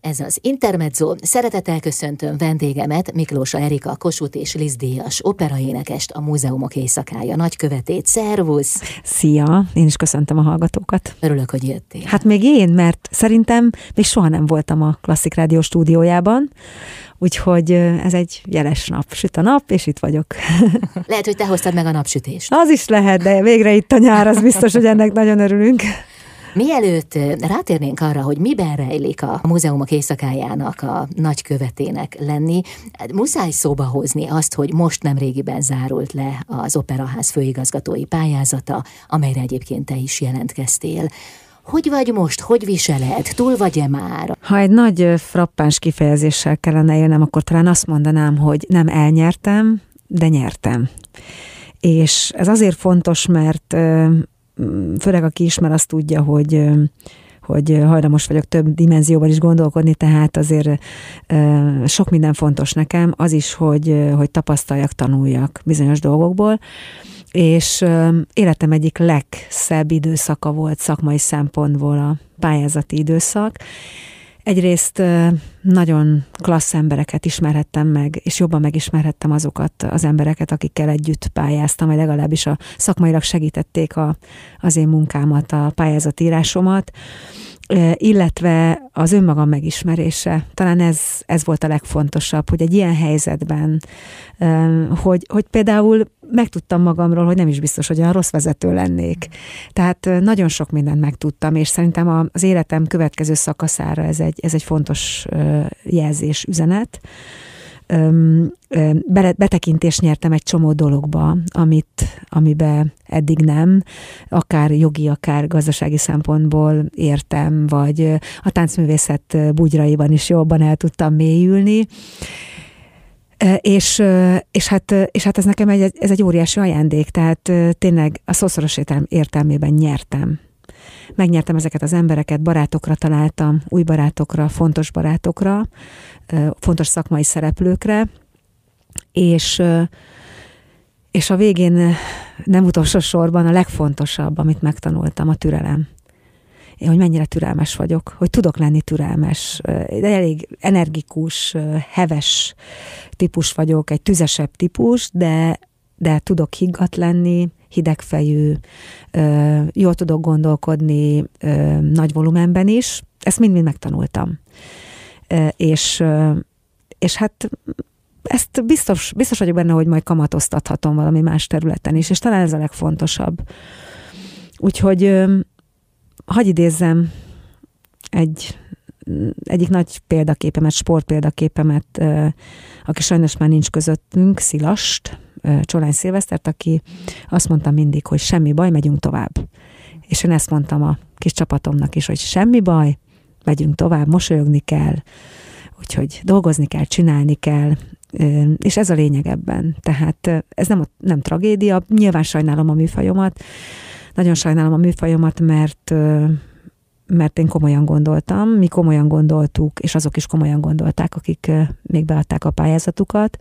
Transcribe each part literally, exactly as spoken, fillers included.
Ez az Intermezzo. Szeretettel köszöntöm vendégemet, Miklósa Erika, Kossuth és Liszt díjas operaénekest, a Múzeumok Éjszakája nagykövetét. Szervusz! Szia! Én is köszöntöm a hallgatókat. Örülök, hogy jöttél. Hát még én, mert szerintem még soha nem voltam a Klasszik Rádió stúdiójában, úgyhogy ez egy jeles nap. Süt a nap, és itt vagyok. Lehet, hogy te hoztad meg a napsütést. Az is lehet, de végre itt a nyár, az biztos, hogy ennek nagyon örülünk. Mielőtt rátérnénk arra, hogy miben rejlik a Múzeumok Éjszakájának a nagykövetének lenni, muszáj szóba hozni azt, hogy most nemrégiben zárult le az Operaház főigazgatói pályázata, amelyre egyébként te is jelentkeztél. Hogy vagy most? Hogy viseled? Túl vagy-e már? Ha egy nagy frappáns kifejezéssel kellene élnem, akkor talán azt mondanám, hogy nem elnyertem, de nyertem. És ez azért fontos, mert főleg aki ismer, azt tudja, hogy, hogy hajlamos vagyok több dimenzióban is gondolkodni, tehát azért sok minden fontos nekem, az is, hogy, hogy tapasztaljak, tanuljak bizonyos dolgokból, és életem egyik legszebb időszaka volt szakmai szempontból a pályázati időszak. Egyrészt nagyon klassz embereket ismerhettem meg, és jobban megismerhettem azokat az embereket, akikkel együtt pályáztam, vagy legalábbis a szakmailag segítették a, az én munkámat, a pályázatírásomat, illetve az önmagam megismerése. Talán ez, ez volt a legfontosabb, hogy egy ilyen helyzetben, hogy, hogy például megtudtam magamról, hogy nem is biztos, hogy olyan rossz vezető lennék. Tehát nagyon sok mindent megtudtam, és szerintem az életem következő szakaszára ez egy, ez egy fontos jelzés, üzenet. Betekintést nyertem egy csomó dologba, amit, amiben eddig nem, akár jogi, akár gazdasági szempontból értem, vagy a táncművészet bugyraiban is jobban el tudtam mélyülni. És, és, hát, és hát ez nekem egy, ez egy óriási ajándék, tehát tényleg a szószoros értelmében nyertem. Megnyertem ezeket az embereket, barátokra találtam, új barátokra, fontos barátokra, fontos szakmai szereplőkre, és, és a végén nem utolsó sorban a legfontosabb, amit megtanultam, a türelem. Én, hogy mennyire türelmes vagyok, hogy tudok lenni türelmes, de elég energikus, heves típus vagyok, egy tüzesebb típus, de, de tudok higgadt lenni, hidegfejű, jól tudok gondolkodni nagy volumenben is. Ezt mind-mind megtanultam. És, és hát ezt biztos, biztos vagyok benne, hogy majd kamatoztathatom valami más területen is, és talán ez a legfontosabb. Úgyhogy hadd idézzem egy, egyik nagy példaképemet, sportpéldaképemet, aki sajnos már nincs közöttünk, Szilast, Csolány Szilvesztert, aki azt mondta mindig, hogy semmi baj, megyünk tovább. És én ezt mondtam a kis csapatomnak is, hogy semmi baj, megyünk tovább, mosolyogni kell, úgyhogy dolgozni kell, csinálni kell, és ez a lényeg ebben. Tehát ez nem, nem tragédia, nyilván sajnálom a műfajomat, nagyon sajnálom a műfajomat, mert, mert én komolyan gondoltam, mi komolyan gondoltuk, és azok is komolyan gondolták, akik még beadták a pályázatukat,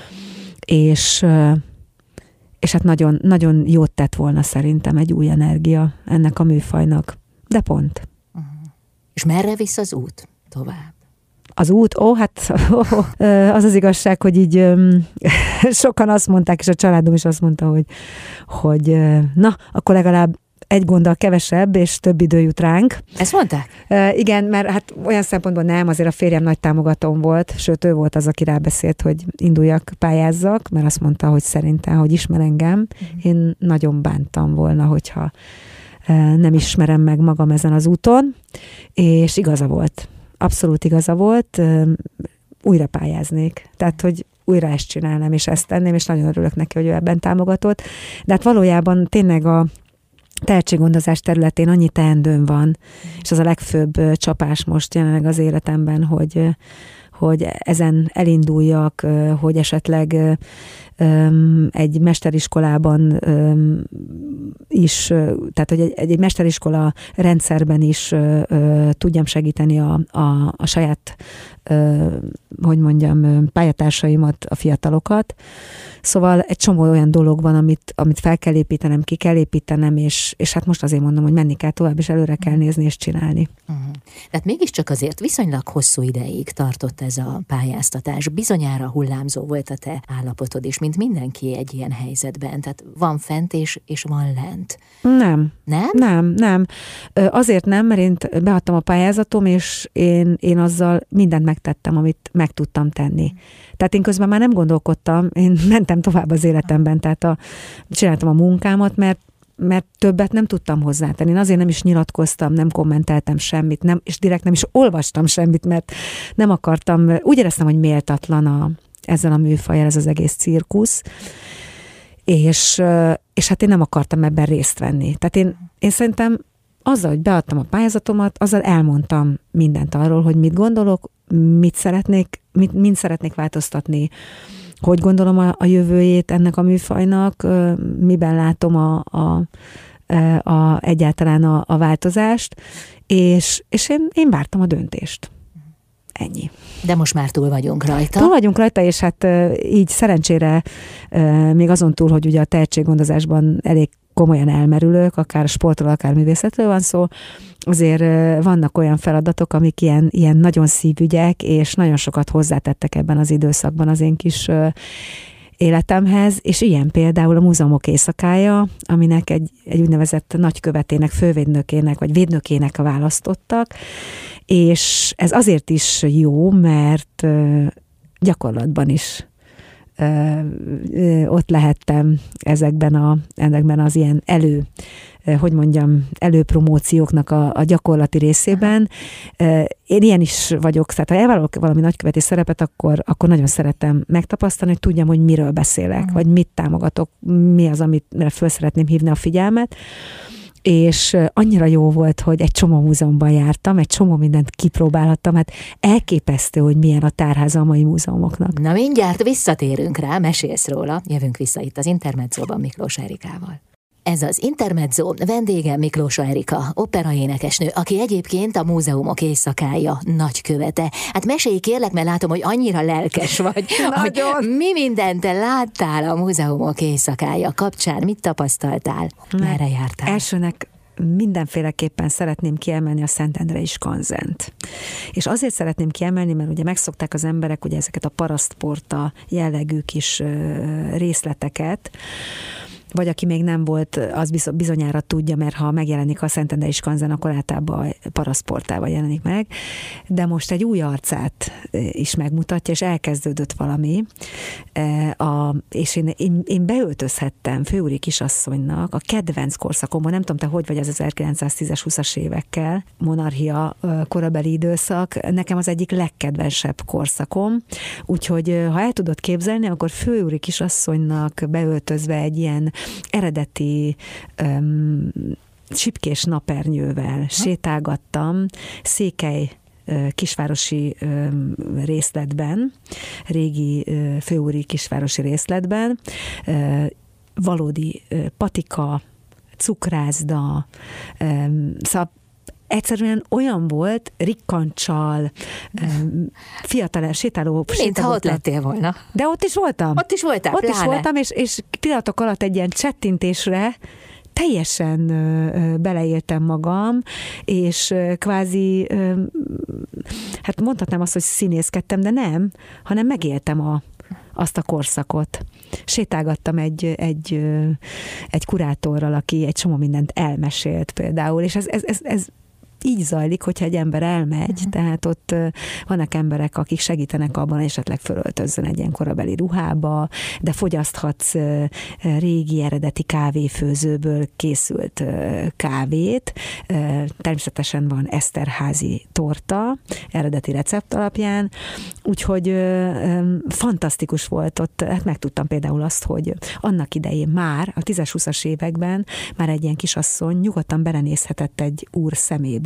és, és hát nagyon, nagyon jót tett volna szerintem egy új energia ennek a műfajnak, de pont. Uh-huh. És merre visz az út tovább? Az út, ó, hát ó, az az igazság, hogy így sokan azt mondták, és a családom is azt mondta, hogy, hogy na, akkor legalább egy gonddal kevesebb, és több idő jut ránk. Ezt mondták? Uh, igen, mert hát olyan szempontból nem, azért a férjem nagy támogatóm volt, sőt ő volt az, aki rábeszélt, hogy induljak, pályázzak, mert azt mondta, hogy szerintem, hogy ismer engem, uh-huh. Én nagyon bántam volna, hogyha uh, nem ismerem meg magam ezen az úton, és igaza volt. Abszolút igaza volt, uh, újra pályáznék. Tehát, hogy újra ezt csinálnám, és ezt tenném, és nagyon örülök neki, hogy ő ebben támogatott. De hát valójában tényleg a tehetséggondozás területén annyi teendőm van, mm. és az a legfőbb csapás most jelenleg az életemben, hogy, hogy ezen elinduljak, hogy esetleg egy mesteriskolában is, tehát hogy egy, egy mesteriskola rendszerben is tudjam segíteni a, a, a saját, hogy mondjam, pályatársaimat, a fiatalokat. Szóval egy csomó olyan dolog van, amit, amit fel kell építenem, ki kell építenem, és, és hát most azért mondom, hogy menni kell tovább, és előre kell nézni és csinálni. Uh-huh. Tehát mégiscsak azért viszonylag hosszú ideig tartott ez a pályáztatás. Bizonyára hullámzó volt a te állapotod is, mint mindenki egy ilyen helyzetben. Tehát van fent és, és van lent. Nem. Nem? Nem, nem. Azért nem, mert én beadtam a pályázatom, és én, én azzal mindent megtettem, amit meg tudtam tenni. Tehát én közben már nem gondolkodtam, én mentem tovább az életemben, tehát a, csináltam a munkámat, mert mert többet nem tudtam hozzátenni. Én azért nem is nyilatkoztam, nem kommenteltem semmit, nem, és direkt nem is olvastam semmit, mert nem akartam, úgy éreztem, hogy méltatlan a, ezzel a műfajjal ez az egész cirkusz, és, és hát én nem akartam ebben részt venni. Tehát én, én szerintem azzal, hogy beadtam a pályázatomat, azzal elmondtam mindent arról, hogy mit gondolok, mit szeretnék, mit, mind szeretnék változtatni, hogy gondolom a, a jövőjét ennek a műfajnak, miben látom a, a, a, egyáltalán a, a változást, és, és én, én vártam a döntést. Ennyi. De most már túl vagyunk rajta. Túl vagyunk rajta, és hát így szerencsére még azon túl, hogy ugye a tehetséggondozásban elég komolyan elmerülök, akár sportról, akár művészetről van szó, azért vannak olyan feladatok, amik ilyen, ilyen nagyon szívügyek, és nagyon sokat hozzátettek ebben az időszakban az én kis életemhez, és ilyen például a Múzeumok Éjszakája, aminek egy, egy úgynevezett nagykövetének, fővédnökének, vagy védnökének választottak, és ez azért is jó, mert gyakorlatban is Ö, ö, ott lehettem ezekben, a, ezekben az ilyen elő, ö, hogy mondjam, előpromócióknak a, a gyakorlati részében. Ö, én ilyen is vagyok, tehát ha elvállalok valami nagyköveti szerepet, akkor, akkor nagyon szeretem megtapasztalni, hogy tudjam, hogy miről beszélek, uh-huh. vagy mit támogatok, mi az, amire föl szeretném hívni a figyelmet. És annyira jó volt, hogy egy csomó múzeumban jártam, egy csomó mindent kipróbálhattam, hát elképesztő, hogy milyen a tárháza a mai múzeumoknak. Na mindjárt visszatérünk rá, mesélsz róla, jövünk vissza itt az Intermezzóban Miklós Erikával. Ez az Intermezzo, vendége Miklós Erika, operaénekesnő, aki egyébként a Múzeumok Éjszakája nagykövete. Hát mesélj kérlek, mert látom, hogy annyira lelkes vagy, hogy mi mindent te láttál a Múzeumok Éjszakája kapcsán, mit tapasztaltál, merre jártál? Elsőnek mindenféleképpen szeretném kiemelni a Szentendrei skanzent. És azért szeretném kiemelni, mert ugye megszokták az emberek ugye ezeket a parasztporta jellegű kis részleteket, vagy aki még nem volt, az bizonyára tudja, mert ha megjelenik a Szentendrei skanzen, akkor általában parasztportával jelenik meg, de most egy új arcát is megmutatja, és elkezdődött valami, a, és én, én, én beöltözhettem főúri kisasszonynak a kedvenc korszakomban, nem tudom, te hogy vagy az ezerkilencszáztízes húszas évekkel, monarchia korabeli időszak, nekem az egyik legkedvensebb korszakom, úgyhogy ha el tudod képzelni, akkor főúri kisasszonynak beöltözve egy ilyen eredeti um, csipkés napernyővel ha. sétálgattam Székely uh, kisvárosi um, részletben, régi uh, főúri kisvárosi részletben, uh, valódi uh, patika, cukrászda, um, szóval egyszerűen olyan volt, rikkancsal, fiatal, sétáló... Mintha ott lettél volna. De ott is voltam. Ott is voltál, Ott pláne. is voltam, és, és pillanatok alatt egy ilyen csettintésre teljesen ö, beleéltem magam, és ö, kvázi, ö, hát mondhatnám azt, hogy színészkedtem, de nem, hanem megéltem a azt a korszakot. Sétálgattam egy, egy, egy kurátorral, aki egy csomó mindent elmesélt például, és ez, ez, ez, ez így zajlik, hogyha egy ember elmegy, uh-huh. tehát ott vannak emberek, akik segítenek abban, hogy esetleg fölöltözzön egy ilyen korabeli ruhába, de fogyaszthatsz régi eredeti kávéfőzőből készült kávét. Természetesen van Eszterházi torta, eredeti recept alapján, úgyhogy fantasztikus volt ott. Hát megtudtam például azt, hogy annak idején már, a tízes-húszas években már egy ilyen kisasszony nyugodtan belenézhetett egy úr szemébe,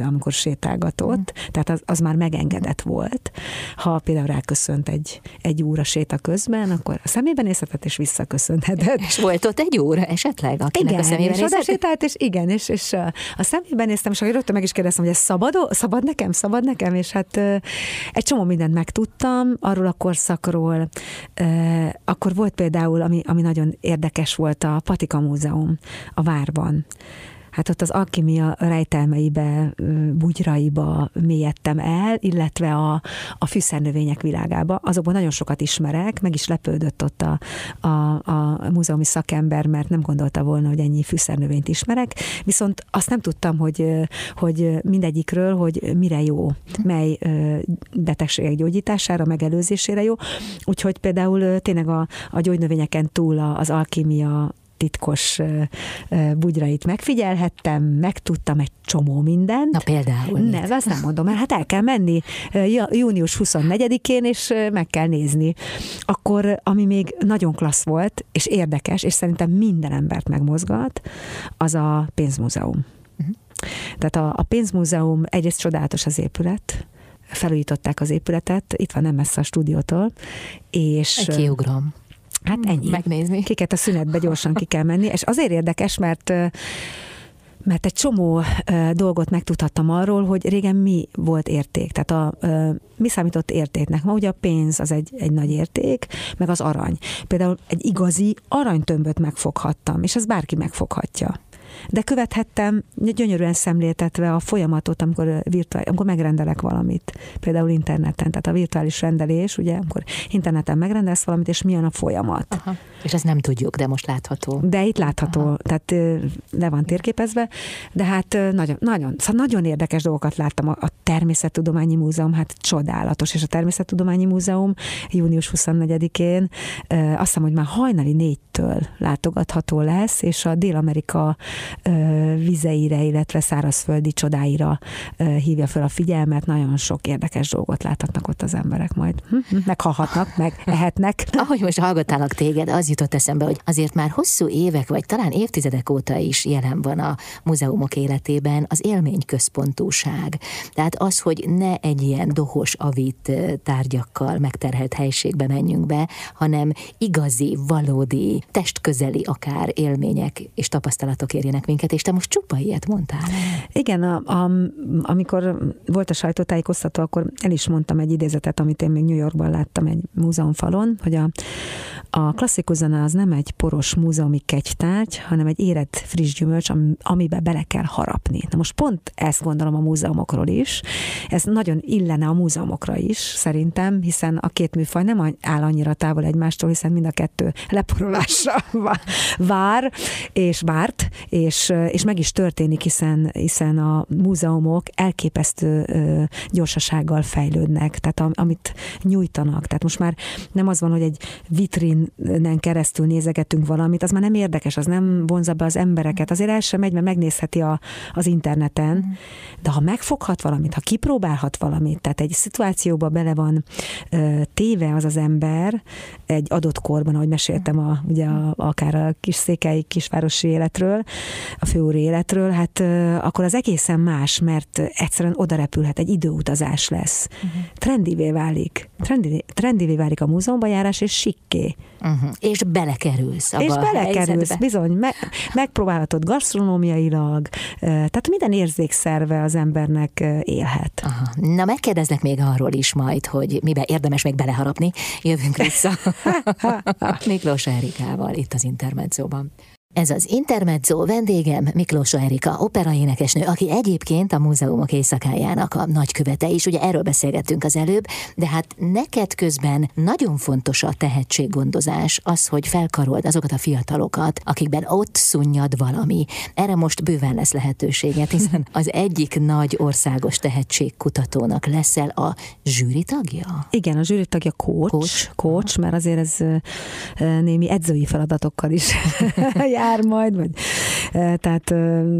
amikor sétálgatott, mm. tehát az, az már megengedett volt. Ha például ráköszönt egy, egy úr a séta közben, akkor a szemében nézhetett és visszaköszönhetett. És volt ott egy óra esetleg, akinek igen, a szemében és oda sétált, és igen, és, és a, a szemében néztem, és akkor rögtön meg is kérdeztem, hogy ez szabad, szabad nekem, szabad nekem, és hát egy csomó mindent megtudtam arról a korszakról. Akkor volt például, ami, ami nagyon érdekes volt, a Patika Múzeum a Várban. Hát ott az alkimia rejtelmeibe, bugyraiba mélyedtem el, illetve a, a fűszernövények világába. Azokban nagyon sokat ismerek, meg is lepődött ott a, a, a múzeumi szakember, mert nem gondolta volna, hogy ennyi fűszernövényt ismerek, viszont azt nem tudtam, hogy, hogy mindegyikről, hogy mire jó, mely betegségek gyógyítására, megelőzésére jó. Úgyhogy például tényleg a, a gyógynövényeken túl az alkimia titkos bugyrait megfigyelhettem, megtudtam egy csomó mindent. Na például. Ne, azt nem mondom, mert hát el kell menni június huszonnegyedikén, és meg kell nézni. Akkor, ami még nagyon klassz volt, és érdekes, és szerintem minden embert megmozgat, az a pénzmúzeum. Uh-huh. Tehát a, a pénzmúzeum egyrészt csodálatos az épület, felújították az épületet, itt van nem messze a stúdiótól, és... Egy kiugrom. Hát ennyi. Megnézni. Kiket a szünetbe gyorsan ki kell menni, és azért érdekes, mert mert egy csomó dolgot megtudhattam arról, hogy régen mi volt érték, tehát a, mi számított értéknek. Ma ugye a pénz az egy, egy nagy érték, meg az arany. Például egy igazi aranytömböt megfoghattam, és ez bárki megfoghatja. De követhettem gyönyörűen szemléltetve a folyamatot, amikor, virtuál, amikor megrendelek valamit. Például interneten, tehát a virtuális rendelés, ugye, amikor interneten megrendelsz valamit, és milyen a folyamat. Aha. És ezt nem tudjuk, de most látható. De itt látható, aha. Tehát le van térképezve, de hát nagyon, nagyon, szóval nagyon érdekes dolgokat láttam. A, a Természettudományi Múzeum, hát csodálatos, és a Természettudományi Múzeum június huszonnegyedikén azt hiszem, hogy már hajnali négytől látogatható lesz, és a Dél-Amerika vizeire, illetve szárazföldi csodáira hívja fel a figyelmet, nagyon sok érdekes dolgot láthatnak ott az emberek majd. Meghallhatnak, meg ehetnek. Ahogy most hallgattálak téged, az jutott eszembe, hogy azért már hosszú évek, vagy talán évtizedek óta is jelen van a múzeumok életében az élményközpontúság. Tehát az, hogy ne egy ilyen dohos, avit tárgyakkal megterhelt helyiségbe menjünk be, hanem igazi, valódi, testközeli akár élmények és tapasztalatok érjenek minket, és te most csupa ilyet mondtál. Igen, a, a, amikor volt a sajtótájékoztató, akkor el is mondtam egy idézetet, amit én még New Yorkban láttam egy múzeumfalon, hogy a, a klasszikus zene az nem egy poros múzeumi kegytárgy, hanem egy érett friss gyümölcs, amiben bele kell harapni. Na most pont ezt gondolom a múzeumokról is. Ez nagyon illene a múzeumokra is, szerintem, hiszen a két műfaj nem áll annyira távol egymástól, hiszen mind a kettő leporolásra vár, és várt, és, és meg is történik, hiszen, hiszen a múzeumok elképesztő gyorsasággal fejlődnek, tehát amit nyújtanak. Tehát most már nem az van, hogy egy vitrinen keresztül nézegetünk valamit, az már nem érdekes, az nem vonzza be az embereket. Azért el sem megy, mert megnézheti a, az interneten, de ha megfoghat valamit, ha kipróbálhat valamit, tehát egy szituációba bele van ö, téve az az ember egy adott korban, ahogy meséltem a, ugye a, akár a kis székely kisvárosi életről, a főúri életről, hát ö, akkor az egészen más, mert egyszerűen oda repülhet, egy időutazás lesz. Uh-huh. Trendivé válik. Trendi, trendivé válik a múzeumba járás, és sikké. Uh-huh. És belekerülsz abba És a belekerülsz, helyzetbe. bizony, me, megpróbálhatod gasztronómiailag, tehát minden érzékszerve az embernek élhet. Aha. Na, megkérdezlek még arról is majd, hogy miben érdemes még beleharapni. Jövünk vissza Miklós Erikával itt az Intermedzóban. Ez az Intermezzo, vendégem Miklós Erika, operaénekesnő, aki egyébként a Múzeumok Éjszakájának a nagykövete is, ugye erről beszélgettünk az előbb, de hát neked közben nagyon fontos a tehetséggondozás, az, hogy felkarold azokat a fiatalokat, akikben ott szunnyad valami. Erre most bőven lesz lehetőséget, hiszen az egyik nagy országos tehetségkutatónak leszel a zsűri tagja? Igen, a zsűri tagja coach, coach, coach mert azért ez némi edzői feladatokkal is jár majd, vagy, tehát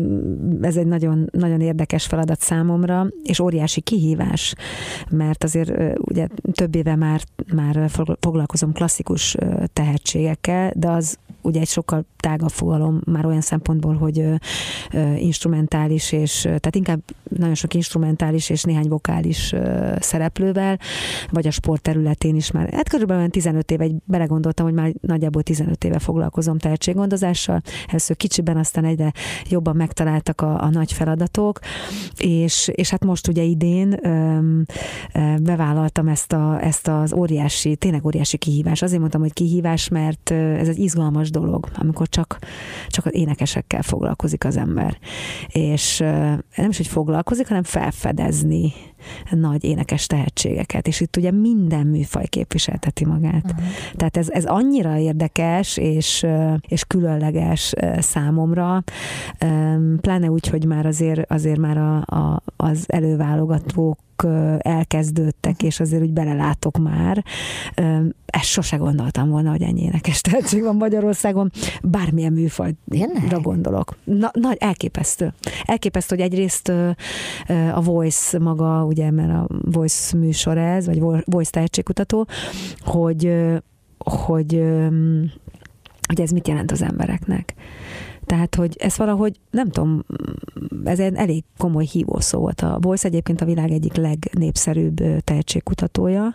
ez egy nagyon, nagyon érdekes feladat számomra, és óriási kihívás, mert azért ugye több éve már, már foglalkozom klasszikus tehetségekkel, de az ugye egy sokkal tágabb fogalom már olyan szempontból, hogy ö, ö, instrumentális, és tehát inkább nagyon sok instrumentális és néhány vokális ö, szereplővel, vagy a sport területén is már. Hát körülbelül tizenöt éve, belegondoltam, hogy már nagyjából tizenöt éve foglalkozom tehetséggondozással. Először kicsiben, aztán egyre jobban megtaláltak a, a nagy feladatok, és, és hát most ugye idén ö, ö, bevállaltam ezt, a, ezt az óriási, tényleg óriási kihívás. Azért mondtam, hogy kihívás, mert ez egy izgalmas dolog, amikor csak, csak az énekesekkel foglalkozik az ember. És nem is, hogy foglalkozik, hanem felfedezni nagy énekes tehetségeket, és itt ugye minden műfaj képviselteti magát. Uh-huh. Tehát ez, ez annyira érdekes, és, és különleges számomra, pláne úgy, hogy már azért, azért már a, a, az előválogatók elkezdődtek, és azért úgy belelátok már. Ezt sose gondoltam volna, hogy ennyi énekes tehetség van Magyarországon, bármilyen műfajra gondolok. Na, nagy, elképesztő. Elképesztő, hogy egyrészt a Voice maga, ugye, mert a Voice műsor ez, vagy Voice tehetségkutató, hogy, hogy, hogy ez mit jelent az embereknek. Tehát, hogy ez valahogy, nem tudom, ez egy elég komoly hívószó volt. A Voice egyébként a világ egyik legnépszerűbb tehetségkutatója,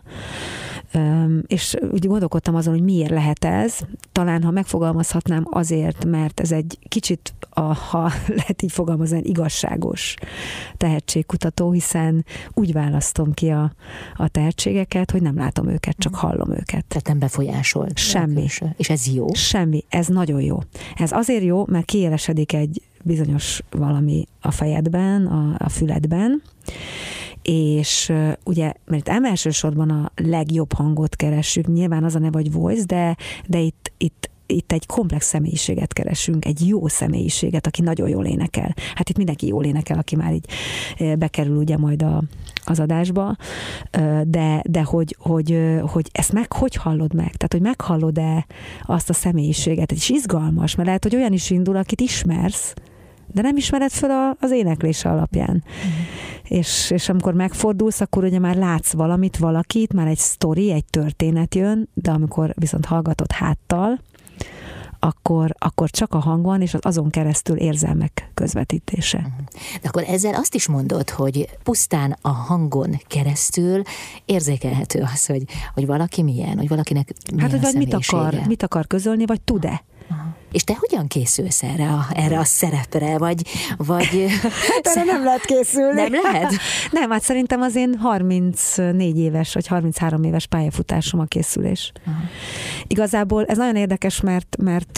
és úgy gondolkodtam azon, hogy miért lehet ez. Talán, ha megfogalmazhatnám, azért, mert ez egy kicsit, a, ha lehet így fogalmazni, igazságos tehetségkutató, hiszen úgy választom ki a, a tehetségeket, hogy nem látom őket, csak hallom őket. Tehát nem befolyásol. Semmi. És ez jó? Semmi. Ez nagyon jó. Ez azért jó, mert kiélesedik egy bizonyos valami a fejedben, a, a füledben, és uh, ugye, mert ám elsősorban a legjobb hangot keressük, nyilván az a neve, hogy Voice, de, de itt, itt itt egy komplex személyiséget keresünk, egy jó személyiséget, aki nagyon jól énekel. Hát itt mindenki jól énekel, aki már így bekerül ugye majd a, az adásba, de, de hogy, hogy, hogy ezt meg hogy hallod meg? Tehát, hogy meghallod-e azt a személyiséget? És izgalmas, mert lehet, hogy olyan is indul, akit ismersz, de nem ismered föl a, az éneklése alapján. Mm. És, és amikor megfordulsz, akkor ugye már látsz valamit, valakit, már egy sztori, egy történet jön, de amikor viszont hallgatod háttal, akkor, akkor csak a hang van, és az azon keresztül érzelmek közvetítése. De akkor ezzel azt is mondod, hogy pusztán a hangon keresztül érzékelhető az, hogy, hogy valaki milyen, hogy valakinek milyen hát, hogy vagy mit akar, mit akar közölni, vagy tud-e? Aha. És te hogyan készülsz erre a, erre a szerepre, vagy... vagy hát erre nem lehet készülni. Nem lehet? Nem, hát szerintem az én harmincnégy éves, vagy harminchárom éves pályafutásom a készülés. Aha. Igazából ez nagyon érdekes, mert, mert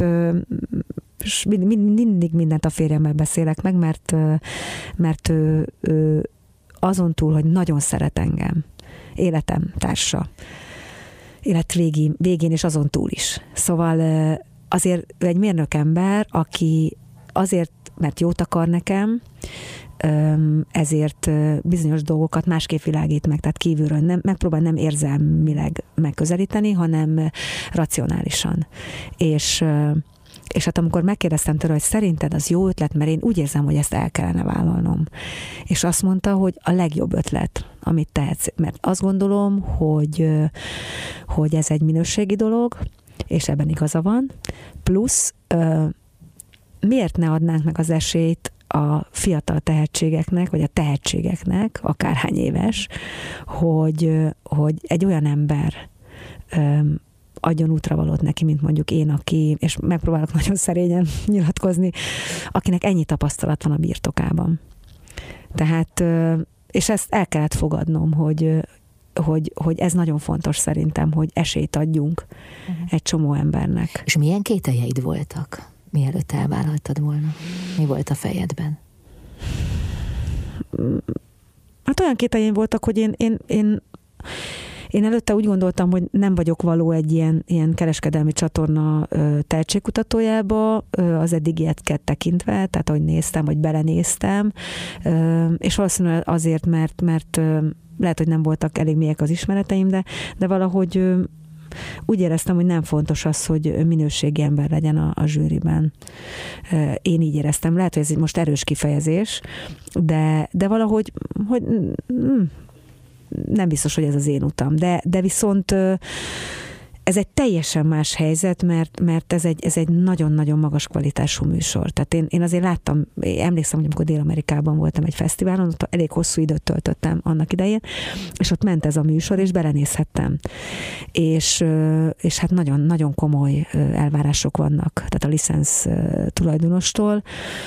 mindig mindent a férjemmel beszélek meg, mert, mert ő, ő azon túl, hogy nagyon szeret engem, életem társa, élet végén, végén és azon túl is. Szóval azért egy mérnök ember, aki azért, mert jót akar nekem, ezért bizonyos dolgokat másképp világít meg, tehát kívülről nem, megpróbál nem érzelmileg megközelíteni, hanem racionálisan. És, és hát amikor megkérdeztem tőle, hogy szerinted az jó ötlet, mert én úgy érzem, hogy ezt el kellene vállalnom. És azt mondta, hogy a legjobb ötlet, amit tehetsz. Mert azt gondolom, hogy, hogy ez egy minőségi dolog, és ebben igaza van. Plusz miért ne adnánk meg az esélyt a fiatal tehetségeknek, vagy a tehetségeknek, akárhány éves, hogy, hogy egy olyan ember adjon útravalót neki, mint mondjuk én, aki, és megpróbálok nagyon szerényen nyilatkozni, akinek ennyi tapasztalat van a birtokában. Tehát, és ezt el kellett fogadnom, hogy Hogy, hogy ez nagyon fontos szerintem, hogy esélyt adjunk uh-huh. egy csomó embernek. És milyen kételjeid voltak, mielőtt elvállaltad volna? Mi volt a fejedben? Hát olyan kételjeim voltak, hogy én, én, én, én előtte úgy gondoltam, hogy nem vagyok való egy ilyen, ilyen kereskedelmi csatorna tehetségkutatójába, az eddigieket tekintve, tehát ahogy néztem, vagy belenéztem, és valószínűleg azért, mert, mert lehet, hogy nem voltak elég mélyek az ismereteim, de, de valahogy ö, úgy éreztem, hogy nem fontos az, hogy minőségi ember legyen a, a zsűriben. Én így éreztem. Lehet, hogy ez most erős kifejezés, de, de valahogy hogy, mm, nem biztos, hogy ez az én utam. De, de viszont ö, ez egy teljesen más helyzet, mert, mert ez, egy, ez egy nagyon-nagyon magas kvalitású műsor. Tehát én, én azért láttam, én emlékszem, hogy amikor Dél-Amerikában voltam egy fesztiválon, ott elég hosszú időt töltöttem annak idején, és ott ment ez a műsor, és belenézhettem. És, és hát nagyon, nagyon komoly elvárások vannak, tehát a licensz tulajdonostól.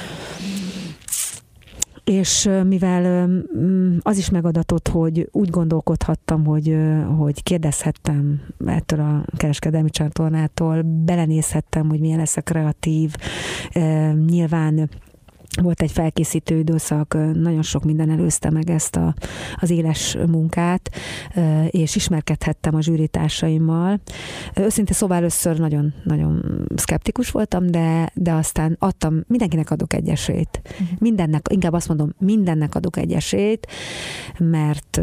És mivel az is megadatott, hogy úgy gondolkodhattam, hogy, hogy kérdezhettem ettől a kereskedelmi csatornától, belenézhettem, hogy milyen lesz a kreatív, nyilván volt egy felkészítő időszak, nagyon sok minden előzte meg ezt a, az éles munkát, és ismerkedhettem a zsűritársaimmal. Őszintén szóval először nagyon, nagyon szkeptikus voltam, de, de aztán adtam, mindenkinek adok egy esélyt. Mindennek, inkább azt mondom, mindennek adok egy esélyt, mert,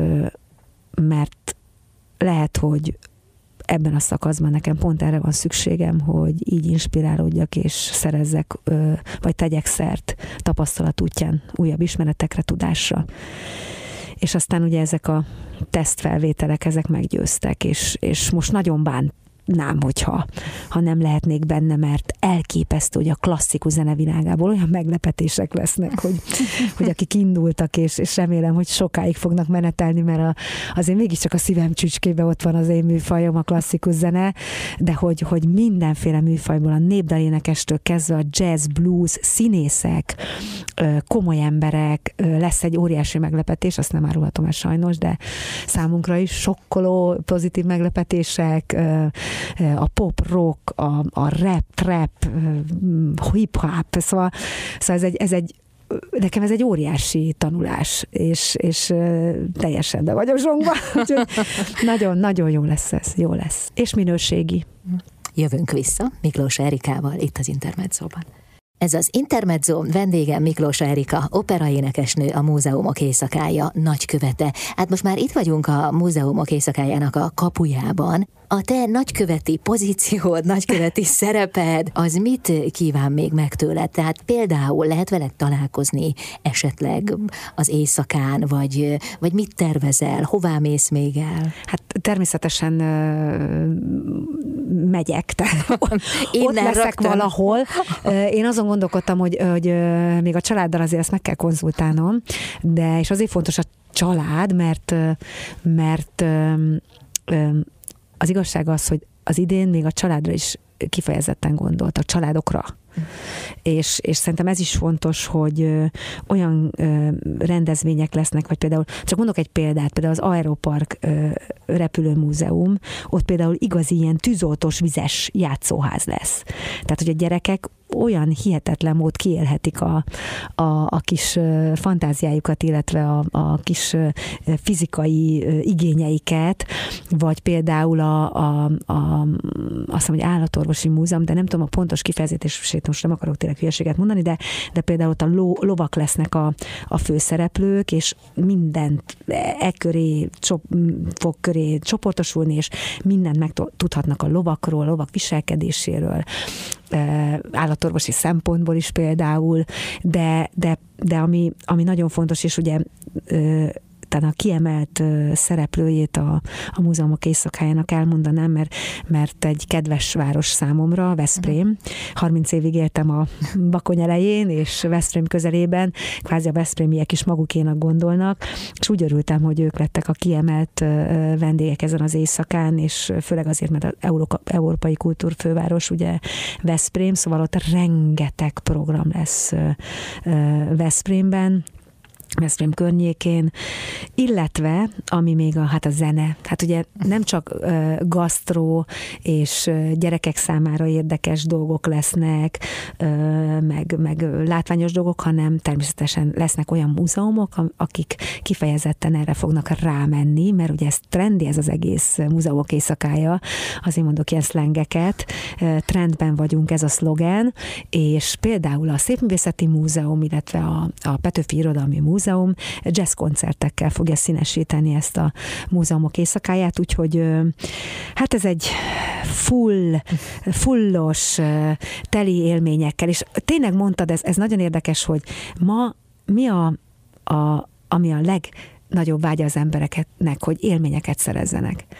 mert lehet, hogy ebben a szakaszban nekem pont erre van szükségem, hogy így inspirálódjak és szerezzek, vagy tegyek szert tapasztalat útján újabb ismeretekre, tudásra. És aztán ugye ezek a tesztfelvételek, ezek meggyőztek, és, és most nagyon bánt, nem, hogyha ha nem lehetnék benne, mert elképesztő, hogy a klasszikus zenevilágából olyan meglepetések lesznek, hogy, hogy akik indultak, és, és remélem, hogy sokáig fognak menetelni, mert a, azért mégiscsak a szívem csücskébe ott van az én műfajom, a klasszikus zene, de hogy, hogy mindenféle műfajból, a népdalénekestől kezdve a jazz, blues, színészek, komoly emberek, lesz egy óriási meglepetés, azt nem árulhatom el sajnos, de számunkra is sokkoló, pozitív meglepetések, a pop, rock, a, a rap, trap, hip-hop, szóval, szóval ez, egy, ez egy nekem ez egy óriási tanulás, és, és teljesen be vagyok zsongva, úgyhogy nagyon-nagyon jó lesz ez, jó lesz. És minőségi. Jövünk vissza Miklós Erikával itt az Intermedzóban. Ez az Intermezzo, vendégem Miklós Erika, operaénekesnő, a Múzeumok Éjszakája nagykövete. Hát most már itt vagyunk a Múzeumok Éjszakájának a kapujában. A te nagyköveti pozíciód, nagyköveti szereped, az mit kíván még meg tőled? Tehát például lehet veled találkozni esetleg az éjszakán, vagy, vagy mit tervezel, hová mész még el? Hát természetesen megyek, tehát ott leszek rögtön valahol. Én azon gondolkodtam, hogy, hogy még a családdal azért ezt meg kell konzultálnom, de és azért fontos a család, mert, mert az igazság az, hogy az idén még a családra is kifejezetten gondolt, a családokra. Mm. És, és szerintem ez is fontos, hogy ö, olyan ö, rendezvények lesznek, vagy például, csak mondok egy példát, például az Aeropark ö, repülőmúzeum, ott például igazi ilyen tűzoltós vizes játszóház lesz. Tehát, hogy a gyerekek olyan hihetetlen mód kiélhetik a, a, a kis fantáziájukat, illetve a, a kis fizikai igényeiket, vagy például a, a, a, azt mondom, hogy állatorvosi múzeum, de nem tudom a pontos kifejezését, most nem akarok tényleg hülyeséget mondani, de, de például ott a ló, lovak lesznek a, a főszereplők, és mindent e köré, csop, fog köré csoportosulni, és mindent megtudhatnak a lovakról, a lovak viselkedéséről, állatorvosi szempontból is például, de, de, de ami, ami nagyon fontos, és ugye talán a kiemelt szereplőjét a, a Múzeumok Éjszakájának elmondanám, mert, mert egy kedves város számomra, Veszprém. harminc évig éltem a Bakony elején, és Veszprém közelében, kvázi a veszprémiek is magukénak gondolnak, és úgy örültem, hogy ők lettek a kiemelt vendégek ezen az éjszakán, és főleg azért, mert az Európa, Európai Kultúrfőváros, ugye Veszprém, szóval ott rengeteg program lesz Veszprémben, Veszprém környékén, illetve, ami még a, hát a zene, hát ugye nem csak uh, gasztró és uh, gyerekek számára érdekes dolgok lesznek, uh, meg, meg látványos dolgok, hanem természetesen lesznek olyan múzeumok, akik kifejezetten erre fognak rámenni, mert ugye ez trendi, ez az egész Múzeumok Éjszakája, azért mondok ilyen szlengeket, uh, trendben vagyunk, ez a szlogen, és például a Szépművészeti Múzeum, illetve a, a Petőfi Irodalmi Múzeum, Múzeum jazzkoncertekkel fogja színesíteni ezt a Múzeumok Éjszakáját, úgyhogy hát ez egy full, fullos, teli élményekkel, és tényleg mondtad, ez, ez nagyon érdekes, hogy ma mi a, a, ami a legnagyobb vágya az embereknek, hogy élményeket szerezzenek.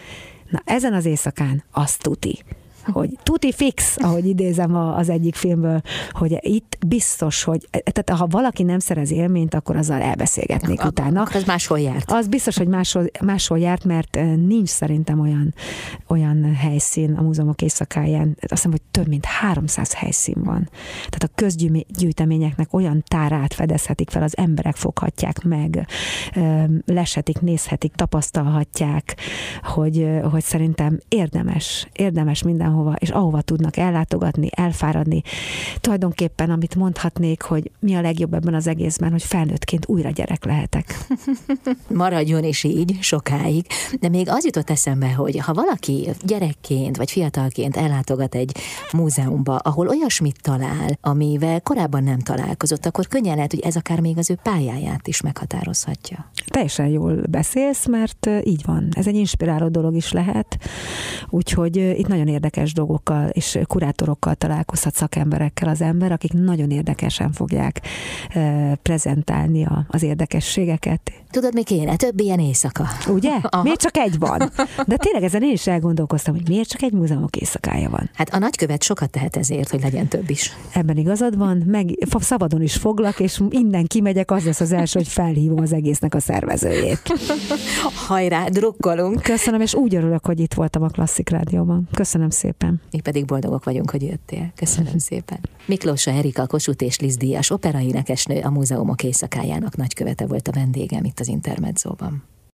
Na, ezen az éjszakán azt tuti, hogy tuti fix, ahogy idézem az egyik filmből, hogy itt biztos, hogy tehát ha valaki nem szerez élményt, akkor azzal elbeszélgetnék a, utána. Az máshol járt. Az biztos, hogy máshol, máshol járt, mert nincs szerintem olyan, olyan helyszín a múzeumok éjszakáján, azt hiszem, hogy több mint háromszáz helyszín van. Tehát a közgyűjteményeknek olyan tárát fedezhetik fel, az emberek foghatják meg, leshetik, nézhetik, tapasztalhatják, hogy, hogy szerintem érdemes, érdemes mindenhol hova, és ahova tudnak ellátogatni, elfáradni. Tulajdonképpen, amit mondhatnék, hogy mi a legjobb ebben az egészben, hogy felnőttként újra gyerek lehetek. Maradjon is így sokáig, de még az jutott eszembe, hogy ha valaki gyerekként vagy fiatalként ellátogat egy múzeumba, ahol olyasmit talál, amivel korábban nem találkozott, akkor könnyen lehet, hogy ez akár még az ő pályáját is meghatározhatja. Teljesen jól beszélsz, mert így van. Ez egy inspiráló dolog is lehet, úgyhogy itt nagyon érdekes dolgokkal és kurátorokkal találkozhat, szakemberekkel az ember, akik nagyon érdekesen fogják prezentálni a, az érdekességeket. Tudod, mi kéne? Több ilyen éjszaka. Ugye? Aha. Miért csak egy van? De tényleg ezen én is elgondolkoztam, hogy miért csak egy múzeumok éjszakája van. Hát a nagykövet sokat tehet ezért, hogy legyen több is. Ebben igazad van, meg szabadon is foglak, és innen kimegyek, az lesz az első, hogy felhívom az egésznek a szervezőjét. Hajrá, drukkolunk. Köszönöm, és úgy örülök, hogy itt voltam a Klasszik Rádióban. Köszönöm szépen. Mi pedig boldogok vagyunk, hogy jöttél. Köszönöm szépen. Miklósa Erika, Kossuth és Liszt díjas operaénekesnő, a múzeumok éjszakájának nagykövete volt a vendégem itt az Intermedzóban.